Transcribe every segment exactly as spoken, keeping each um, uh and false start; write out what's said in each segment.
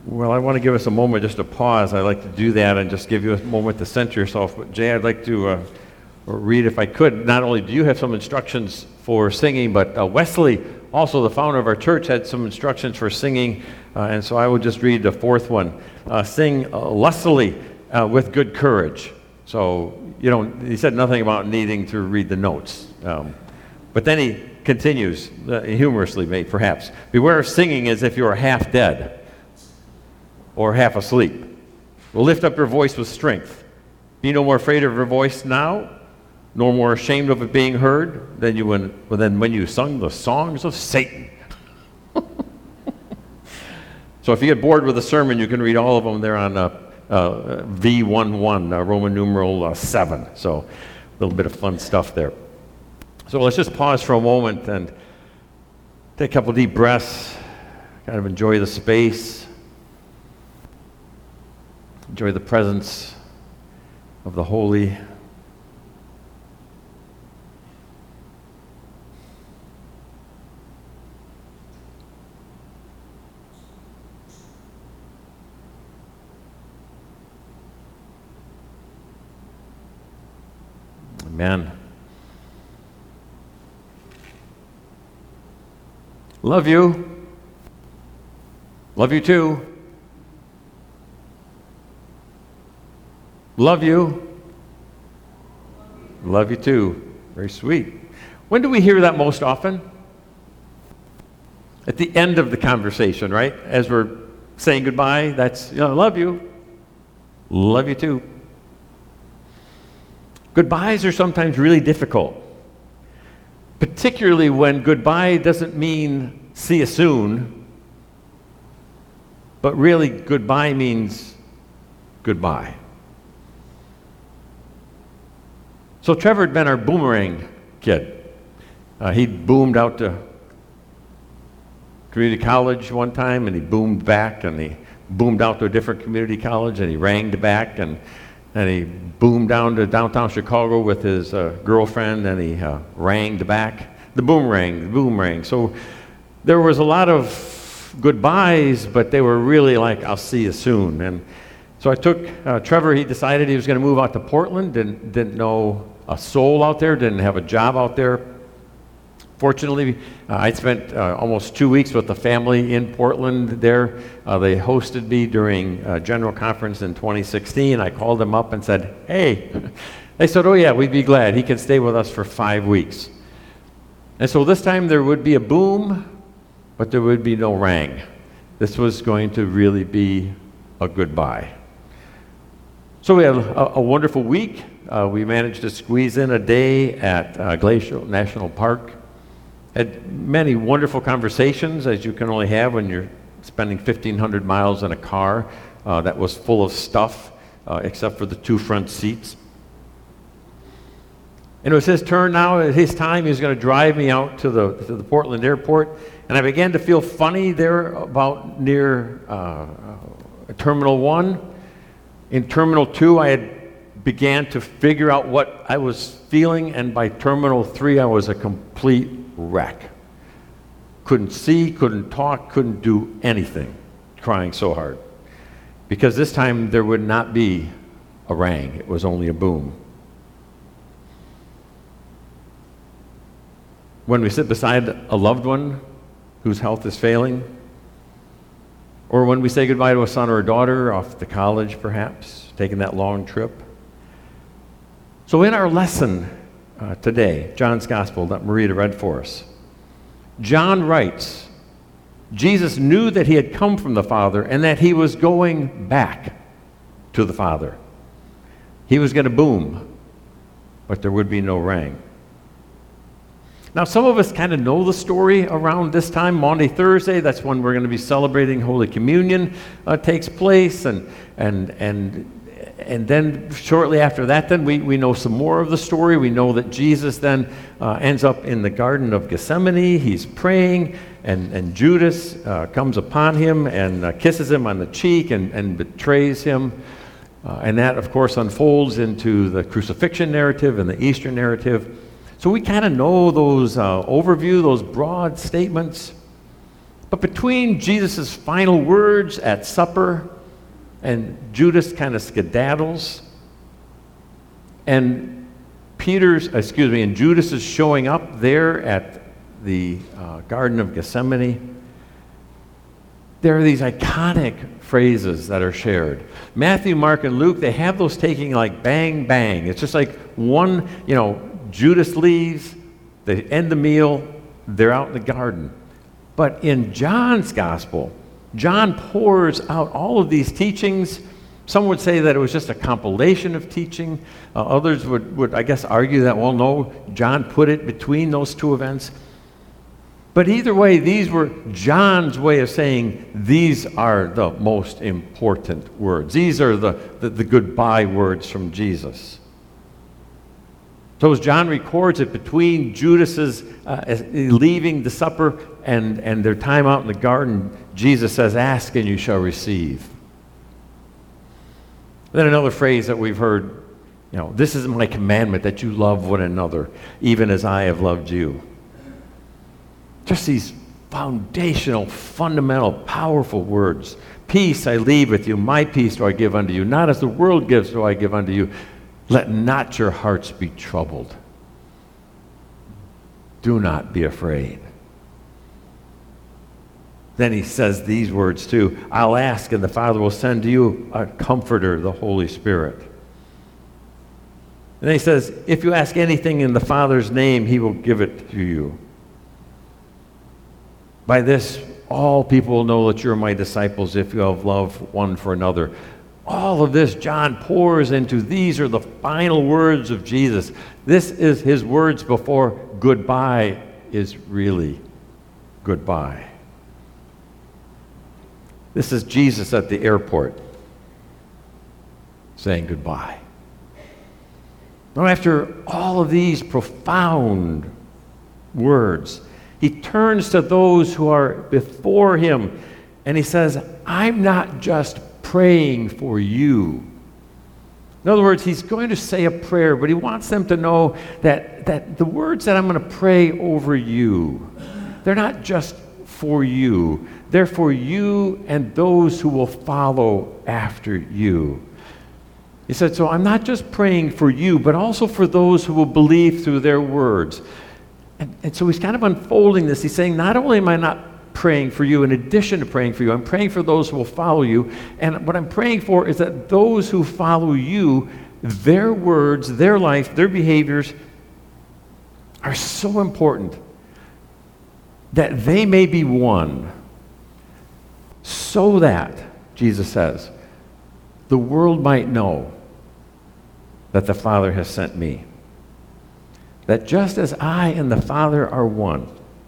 Well, I want to give us a moment just to pause. I'd like to do that and just give you a moment to center yourself. But Jay, I'd like to uh, read, if I could. Not only do you have some instructions for singing, but uh, Wesley, also the founder of our church, had some instructions for singing. Uh, and so I will just read the fourth one. Uh, sing uh, lustily uh, with good courage. So, you know, he said nothing about needing to read the notes. Um, but then he continues, uh, humorously, maybe, perhaps. Beware of singing as if you are half dead or half asleep. Well, lift up your voice with strength. Be no more afraid of your voice now, nor more ashamed of it being heard than you when, than when you sung the songs of Satan. So if you get bored with the sermon, you can read all of them. They're on uh, uh, V eleven, uh, Roman numeral uh, seven. So a little bit of fun stuff there. So let's just pause for a moment and take a couple deep breaths, kind of enjoy the space. Enjoy the presence of the Holy. Amen. Love you. Love you too. Love you. Love you too. Very sweet. When do we hear that most often? At the end of the conversation, right? As we're saying goodbye, that's, you know, love you. Love you too. Goodbyes are sometimes really difficult, particularly when goodbye doesn't mean see you soon, but really goodbye means goodbye. So Trevor had been our boomerang kid. Uh, he boomed out to community college one time, and he boomed back, and he boomed out to a different community college, and he ranged back, and, and he boomed down to downtown Chicago with his uh, girlfriend, and he uh, ranged back. The boomerang, the boomerang. So there was a lot of goodbyes, but they were really like, I'll see you soon. And so I took uh, Trevor. He decided he was going to move out to Portland. Didn't didn't know a soul out there. Didn't have a job out there. Fortunately, uh, I spent uh, almost two weeks with the family in Portland. There, uh, they hosted me during uh, General Conference in twenty sixteen. I called them up and said, "Hey," they said, "Oh yeah, we'd be glad. He can stay with us for five weeks." And so this time there would be a boom, but there would be no rang. This was going to really be a goodbye. So we had a, a wonderful week. Uh, we managed to squeeze in a day at uh, Glacial National Park. Had many wonderful conversations, as you can only have when you're spending fifteen hundred miles in a car uh, that was full of stuff, uh, except for the two front seats. And it was his turn now, at his time. He was going to drive me out to the, to the Portland airport. And I began to feel funny there about near uh, Terminal one. In Terminal two, I had began to figure out what I was feeling, and by Terminal three, I was a complete wreck. Couldn't see, couldn't talk, couldn't do anything, crying so hard. Because this time there would not be a rang, it was only a boom. When we sit beside a loved one whose health is failing, or when we say goodbye to a son or a daughter off to college, perhaps, taking that long trip. So in our lesson uh, today, John's Gospel that Marita read for us, John writes, Jesus knew that he had come from the Father and that he was going back to the Father. He was going to boom, but there would be no rang. Now, some of us kind of know the story around this time. Maundy Thursday, that's when we're going to be celebrating Holy Communion uh, takes place. And and and and then shortly after that, then we, we know some more of the story. We know that Jesus then uh, ends up in the Garden of Gethsemane. He's praying, and, and Judas uh, comes upon him and uh, kisses him on the cheek and, and betrays him. Uh, and that, of course, unfolds into the crucifixion narrative and the Easter narrative. So we kind of know those uh, overview, those broad statements. But between Jesus' final words at supper and Judas kind of skedaddles, and Peter's, excuse me, and Judas is showing up there at the uh, Garden of Gethsemane, there are these iconic phrases that are shared. Matthew, Mark, and Luke, they have those taking like bang, bang. It's just like one, you know, Judas leaves, they end the meal, they're out in the garden. But in John's gospel, John pours out all of these teachings. Some would say that it was just a compilation of teaching. Uh, others would, would, I guess, argue that, well, no, John put it between those two events. But either way, these were John's way of saying these are the most important words. These are the, the, the goodbye words from Jesus. So as John records it between Judas's uh, leaving the supper and, and their time out in the garden, Jesus says, "Ask and you shall receive." Then another phrase that we've heard, you know, "This is my commandment, that you love one another, even as I have loved you." Just these foundational, fundamental, powerful words. "Peace I leave with you, my peace do I give unto you. Not as the world gives do I give unto you. Let not your hearts be troubled. Do not be afraid." Then he says these words too, "I'll ask and the Father will send to you a comforter, the Holy Spirit." And then he says, "If you ask anything in the Father's name, he will give it to you. By this, all people will know that you're my disciples if you have love one for another." All of this John pours into, these are the final words of Jesus. This is his words before goodbye is really goodbye. This is Jesus at the airport saying goodbye. Now, after all of these profound words, he turns to those who are before him and he says, "I'm not just praying for you." In other words, he's going to say a prayer, but he wants them to know that, that the words that I'm going to pray over you, they're not just for you. They're for you and those who will follow after you. He said, so I'm not just praying for you, but also for those who will believe through their words. And, and so he's kind of unfolding this. He's saying, not only am I not praying for you in addition to praying for you, I'm praying for those who will follow you. And what I'm praying for is that those who follow you, their words, their life, their behaviors are so important that they may be one, so that, Jesus says, the world might know that the Father has sent me. That just as I and the Father are one.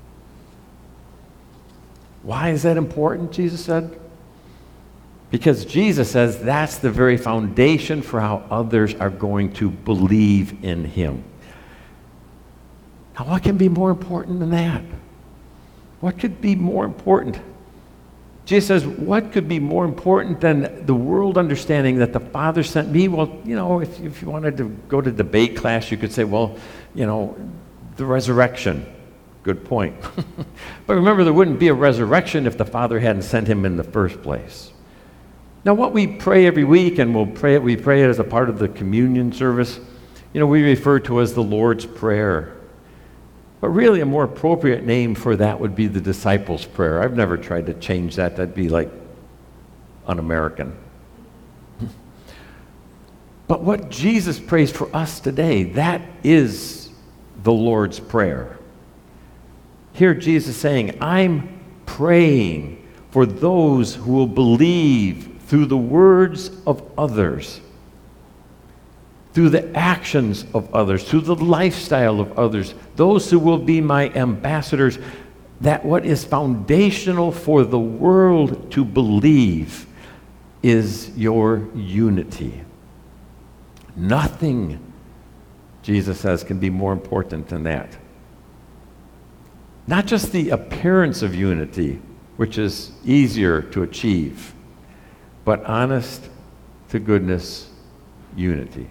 Why is that important, Jesus said? Because Jesus says that's the very foundation for how others are going to believe in him. Now, what can be more important than that? What could be more important? Jesus says, what could be more important than the world understanding that the Father sent me? Well, you know, if, if you wanted to go to debate class, you could say, well, you know, the resurrection. Good point. But remember, there wouldn't be a resurrection if the Father hadn't sent him in the first place. Now, what we pray every week, and we'll pray it, we pray it as a part of the communion service, you know, we refer to as the Lord's Prayer. But really, a more appropriate name for that would be the disciples' prayer. I've never tried to change that. That'd be like un-American. But what Jesus prays for us today, that is the Lord's Prayer. Here Jesus saying, I'm praying for those who will believe through the words of others, through the actions of others, through the lifestyle of others, those who will be my ambassadors, that what is foundational for the world to believe is your unity. Nothing, Jesus says, can be more important than that. Not just the appearance of unity, which is easier to achieve, but honest to goodness unity.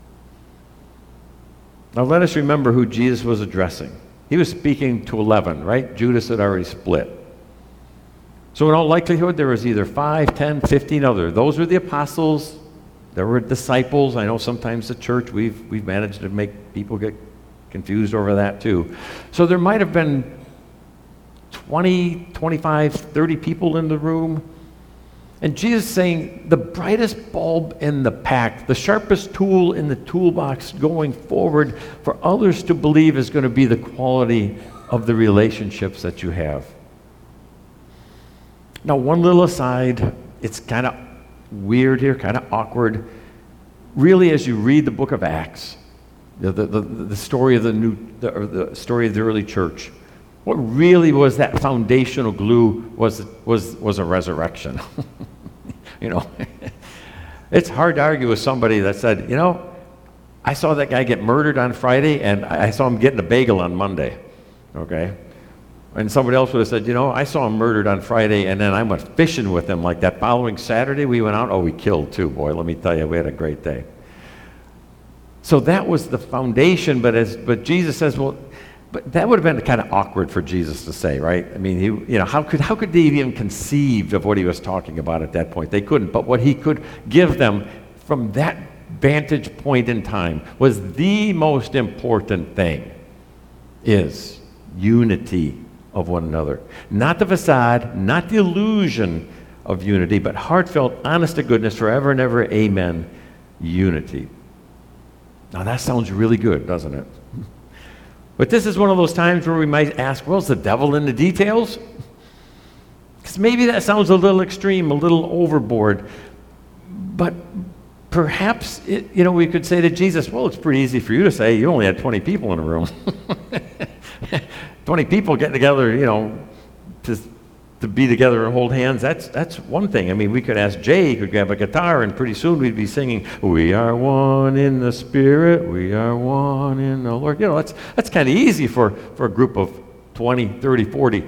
Now let us remember who Jesus was addressing. He was speaking to eleven, right? Judas had already split. So in all likelihood, there was either five, ten, fifteen other. Those were the apostles. There were disciples. I know sometimes the church, we've, we've managed to make people get confused over that too. So there might have been twenty, twenty-five, thirty people in the room. And Jesus saying, the brightest bulb in the pack, the sharpest tool in the toolbox going forward for others to believe is going to be the quality of the relationships that you have. Now, one little aside, it's kind of weird here, kind of awkward. Really, as you read the book of Acts, the, the, the, the story of the new, the, or the story of the early church, what really was that foundational glue was was was a resurrection. You know, it's hard to argue with somebody that said, you know, I saw that guy get murdered on Friday, and I saw him getting a bagel on Monday. Okay. And somebody else would have said, you know, I saw him murdered on Friday, and then I went fishing with him. Like that following Saturday, we went out. Oh, we killed too, boy. Let me tell you, we had a great day. So that was the foundation. But as but Jesus says, well, but that would have been kind of awkward for Jesus to say, right? I mean, he, you know, how could how could they even conceive of what he was talking about at that point? They couldn't. But what he could give them from that vantage point in time was the most important thing: is unity of one another. Not the facade, not the illusion of unity, but heartfelt, honest to goodness, forever and ever, amen, unity. Now that sounds really good, doesn't it? But this is one of those times where we might ask, well, is the devil in the details? Because maybe that sounds a little extreme, a little overboard. But perhaps, it, you know, we could say to Jesus, well, it's pretty easy for you to say. You only had twenty people in a room. twenty people getting together, you know, to, to be together and hold hands, that's that's one thing. I mean, we could ask Jay, he could grab a guitar, and pretty soon we'd be singing, we are one in the Spirit, we are one in the Lord. You know, that's that's kind of easy for, for a group of twenty, thirty, forty.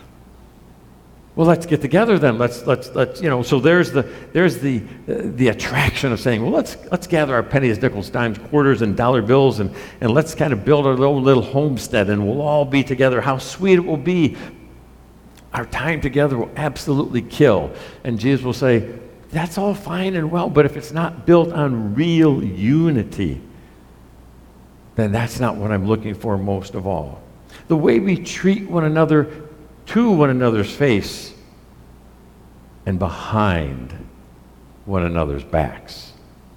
Well, let's get together then. Let's let's let's you know. So there's the there's the uh, the attraction of saying, well, let's let's gather our pennies, nickels, dimes, quarters, and dollar bills, and and let's kind of build our little little homestead, and we'll all be together. How sweet it will be! Our time together will absolutely kill. And Jesus will say, that's all fine and well, but if it's not built on real unity, then that's not what I'm looking for most of all. The way we treat one another to one another's face and behind one another's backs.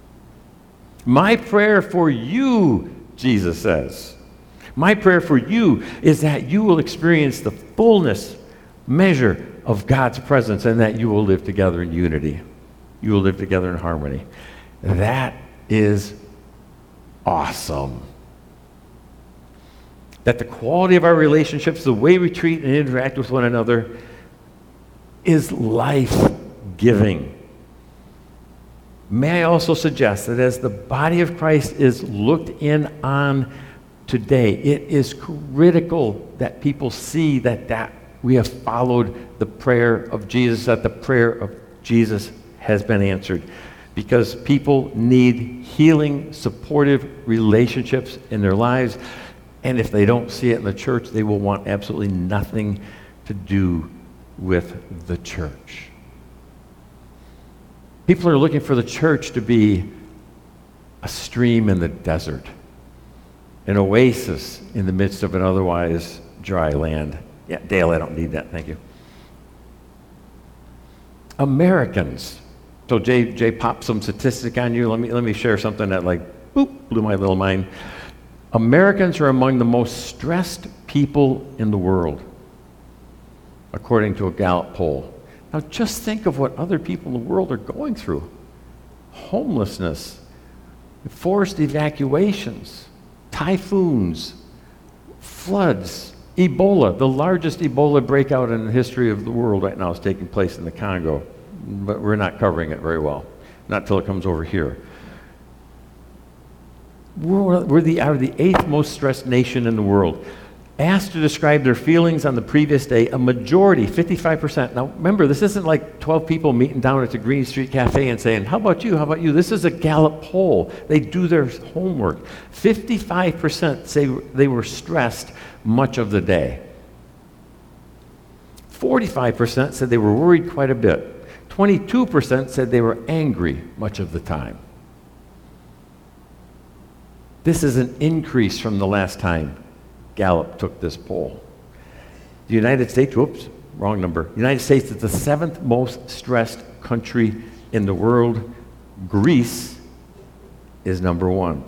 My prayer for you, Jesus says, my prayer for you is that you will experience the fullness, measure of God's presence, and that you will live together in unity. You will live together in harmony. That is awesome. That the quality of our relationships, the way we treat and interact with one another, is life-giving. May I also suggest that as the body of Christ is looked in on today, it is critical that people see that, that we have followed the prayer of Jesus, that the prayer of Jesus has been answered. Because people need healing, supportive relationships in their lives. And if they don't see it in the church, they will want absolutely nothing to do with the church. People are looking for the church to be a stream in the desert, an oasis in the midst of an otherwise dry land. Yeah, Dale, I don't need that, thank you. Americans. So Jay, Jay popped some statistic on you. Let me, let me share something that like, boop, blew my little mind. Americans are among the most stressed people in the world, according to a Gallup poll. Now just think of what other people in the world are going through. Homelessness, forced evacuations, typhoons, floods, Ebola. The largest Ebola breakout in the history of the world right now is taking place in the Congo, but we're not covering it very well, not till it comes over here. We're, we're the, are the eighth most stressed nation in the world. Asked to describe their feelings on the previous day, a majority, fifty-five percent. Now remember, this isn't like twelve people meeting down at the Green Street Cafe and saying, how about you, how about you? This is a Gallup poll. They do their homework. fifty-five percent say they were stressed much of the day. forty-five percent said they were worried quite a bit. twenty-two percent said they were angry much of the time. This is an increase from the last time Gallup took this poll. The United States, whoops, wrong number. The United States is the seventh most stressed country in the world. Greece is number one.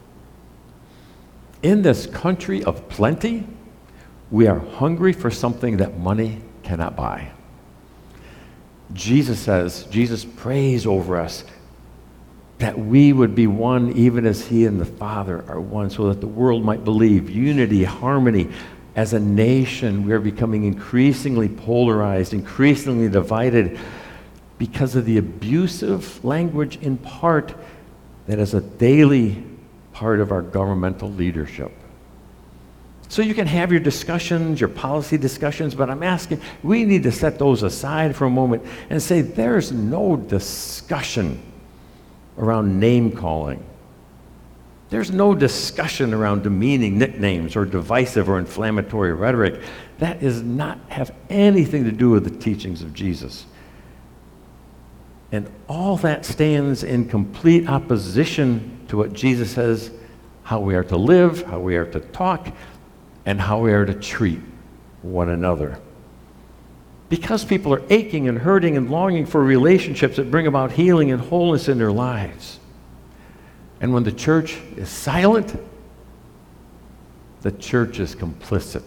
In this country of plenty, we are hungry for something that money cannot buy. Jesus says, Jesus prays over us that we would be one even as he and the Father are one, so that the world might believe unity, harmony. As a nation, we are becoming increasingly polarized, increasingly divided because of the abusive language in part that is a daily part of our governmental leadership. So you can have your discussions, your policy discussions, but I'm asking, we need to set those aside for a moment and say there's no discussion around name calling. There's no discussion around demeaning nicknames or divisive or inflammatory rhetoric. That does not have anything to do with the teachings of Jesus. And all that stands in complete opposition to what Jesus says, how we are to live, how we are to talk, and how we are to treat one another. Because people are aching and hurting and longing for relationships that bring about healing and wholeness in their lives. And when the church is silent, the church is complicit.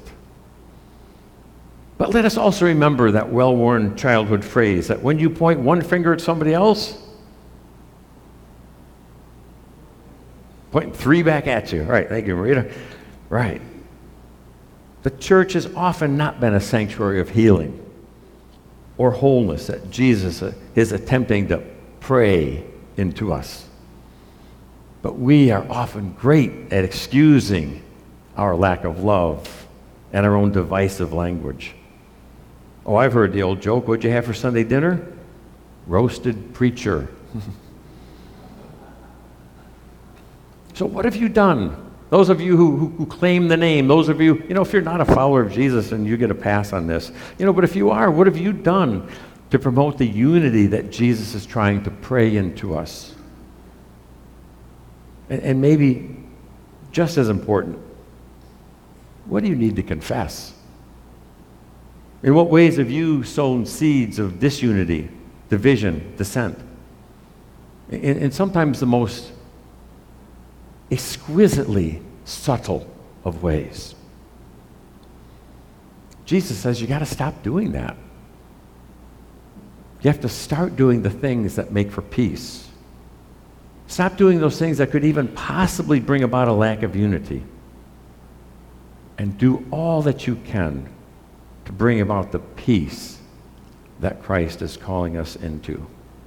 But let us also remember that well-worn childhood phrase that when you point one finger at somebody else, point three back at you. All right, thank you, Marita. Right. The church has often not been a sanctuary of healing or wholeness that Jesus is attempting to pray into us. But we are often great at excusing our lack of love and our own divisive language. Oh, I've heard the old joke, what'd you have for Sunday dinner? Roasted preacher. So what have you done? Those of you who, who, who claim the name, those of you, you know, if you're not a follower of Jesus, then you get a pass on this. You know, but if you are, what have you done to promote the unity that Jesus is trying to pray into us? And, and maybe just as important, what do you need to confess? In what ways have you sown seeds of disunity, division, dissent? And, and sometimes the most exquisitely subtle of ways. Jesus says you got to stop doing that. You have to start doing the things that make for peace. Stop doing those things that could even possibly bring about a lack of unity. And do all that you can to bring about the peace that Christ is calling us into.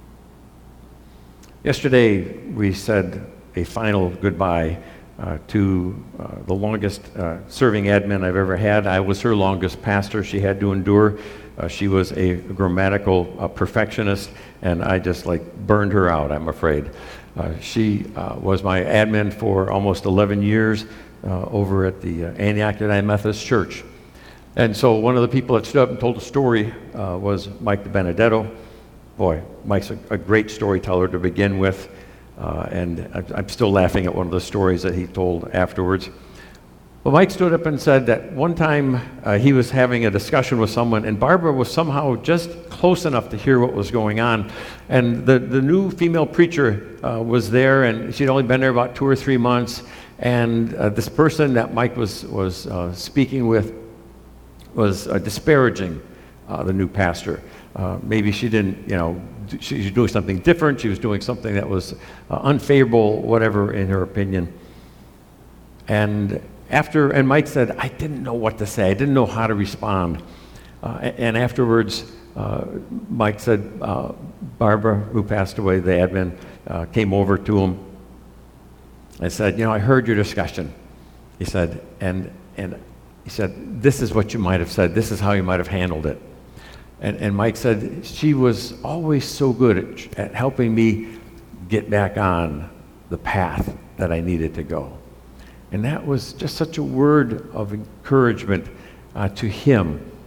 Yesterday, we said a final goodbye uh, to uh, the longest uh, serving admin I've ever had. I was her longest pastor. She had to endure. Uh, she was a grammatical uh, perfectionist, and I just like burned her out, I'm afraid. Uh, she uh, was my admin for almost eleven years uh, over at the uh, Antioch United Methodist Church. And so one of the people that stood up and told a story uh, was Mike DiBenedetto. Boy, Mike's a, a great storyteller to begin with. Uh, and I, I'm still laughing at one of the stories that he told afterwards. But Mike stood up and said that one time uh, he was having a discussion with someone, and Barbara was somehow just close enough to hear what was going on. And the, the new female preacher uh, was there, and she'd only been there about two or three months. And uh, this person that Mike was, was uh, speaking with was uh, disparaging uh, the new pastor. Uh, maybe she didn't, you know, she was doing something different. She was doing something that was uh, unfavorable, whatever, in her opinion. And after, and Mike said, I didn't know what to say. I didn't know how to respond. Uh, and afterwards, uh, Mike said, uh, Barbara, who passed away, the admin, uh, came over to him and said, you know, I heard your discussion. He said, and and he said, this is what you might have said. This is how you might have handled it. And, and Mike said, she was always so good at, at helping me get back on the path that I needed to go. And that was just such a word of encouragement uh, to him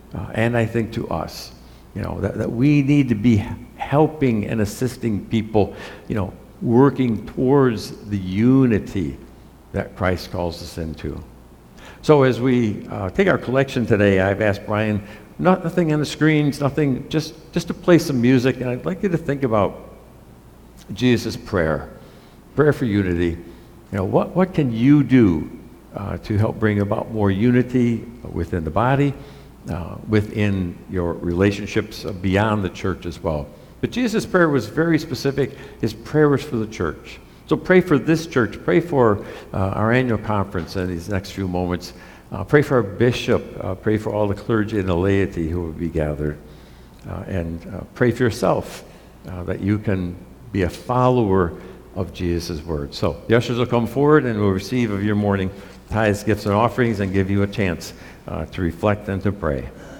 uh, and I think to us, you know, that, that we need to be helping and assisting people, you know, working towards the unity that Christ calls us into. So as we uh, take our collection today, I've asked Brian, not, nothing on the screens, nothing, just, just to play some music, and I'd like you to think about Jesus' prayer, prayer for unity. You know, what, what can you do uh, to help bring about more unity within the body, uh, within your relationships beyond the church as well? But Jesus' prayer was very specific. His prayer was for the church. So pray for this church. Pray for uh, our annual conference in these next few moments. Uh, pray for our bishop. Uh, pray for all the clergy and the laity who will be gathered. Uh, and uh, pray for yourself uh, that you can be a follower of Jesus' word. So the ushers will come forward and will receive of your morning tithes, gifts, and offerings and give you a chance uh, to reflect and to pray.